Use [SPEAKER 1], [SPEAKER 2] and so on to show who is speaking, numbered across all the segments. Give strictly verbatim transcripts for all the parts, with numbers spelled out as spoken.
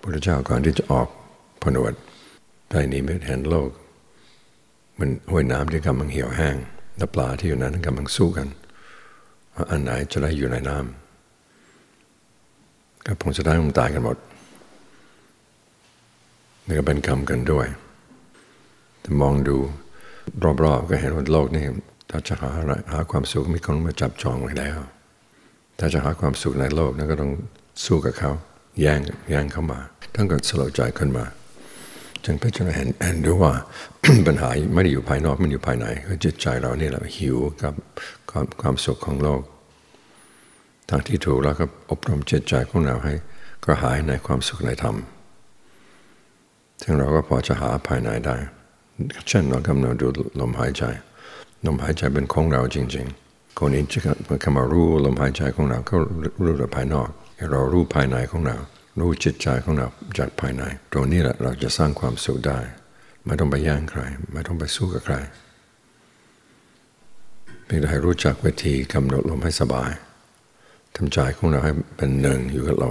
[SPEAKER 1] พุทธเจ้าก่อนที่จะออกผนวดได้นิมิตเห็นโลกมันห้วยน้ำที่กำลังเหี่ยวแห้งและปลาที่อยู่นั้นกำลังสู้กันว่าอันไหนจะได้อยู่ในน้ำก็คงจะได้มันตายกันหมดนี่ก็เป็นกรรมกันด้วยแต่มองดูรอบๆก็เห็นว่าโลกนี่ถ้าจะหาหาความสุขมีคนมาจับจองไว้แล้วถ้าจะหาความสุขในโลกนั้นก็ต้องสู้กับเขาแย่งแย่งเข้ามาทั้งก็สลดใจขึ้นมาจึงพิจารณาเห็นเห็นดูว่า ปัญหาไม่ได้อยู่ภายนอกมันอยู่ภายในคือจิตใจเรานี่แหละหิวกับความความสุขของโลกทางที่ถูกแล้วก็อบรมจิตใจของเราให้กระหายในความสุขในธรรมซึ่งเราก็พอจะหาภายในได้เช่นเรากำหนดดูลมหายใจลมหายใจเป็นของเราจริงๆคนนี้จะเข้ามารู้ลมหายใจของเราก็รู้จากภายนอกเรารู้ภายในของเรารู้จิตใจของเราจากภายในตรงนี้แหละเราจะสร้างความสุขได้ไม่ต้องไปแย่งใครไม่ต้องไปสู้กับใครเพียงแต่ให้รู้จักวิธีกำหนดลมให้สบายทำใจของเราให้เป็นหนึ่งอยู่กับลม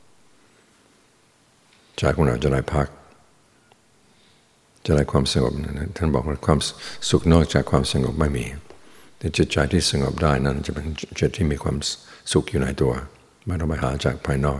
[SPEAKER 1] ใจของเราจะได้พักจะได้ความสงบท่านบอกว่าความสุขนอกจากความสงบไม่มีแต่จิตใจที่สงบได้นั้นจะเป็นจิตที่มีความสุขอยู่ในตัวไม่ต้องไปหาจากภายนอก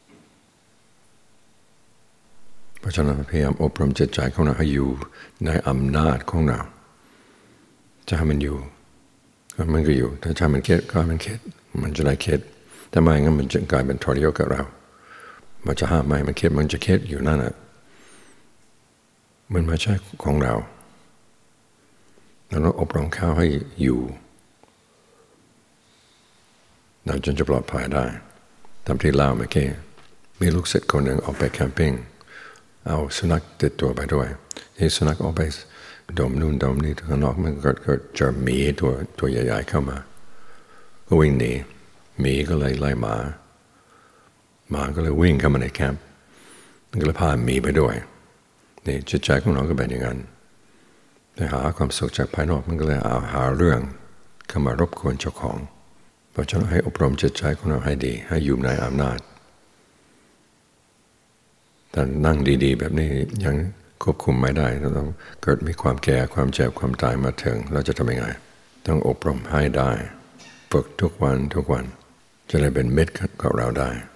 [SPEAKER 1] เพราะฉะนั้นพยายามอบรมจิตใจของเราให้อยู่ในอำนาจของเราจะให้มันอยู่มันก็อยู่ถ้าจะมันเข็ดก็มันเข็ดมันจะได้เข็ดแต่ไม่งั้นมันจะกลายเป็นทรยศกับเรามันจะห้ามไม่มันเข็ดมันจะเข็ดอยู่นั่นแหละมันไม่ใช่ของเราเราต้องอบรมเขาให้อยู่เราจนจะปลอดภัยได้ทำที่เล่าเมื่อกี้มีลูกศิษย์คนหนึ่งออกไปแคมปิ้งเอาสุนัขติดตัวไปด้วยที่สุนัขออกไปดมนู่นดมนี่ข้างนอกมันก็เกิดเจอหมีตัวตัวใหญ่ๆเข้ามาก็วิ่งหนีหมีก็เลยไล่หมาหมาก็เลยวิ่งเข้ามาในแคมป์ก็เลยพาหมีไปด้วยนี่จิตใจของเราก็เป็นอย่างนั้นไปหาความสุขจากภายนอกมันก็เลยเอาหาเรื่องเข้ามารบกวนเจ้าของเพราะฉะนั้นให้อบรมจิตใจของเราให้ดีให้อยู่ในอำนาจแต่นั่งดีๆแบบนี้ยังควบคุมไม่ได้เราต้องเกิดมีความแก่ความเจ็บความตายมาถึงเราจะทำยังไงต้องอบรมให้ได้ฝึกทุกวันทุกวันจะได้เป็นมิตรกับเราได้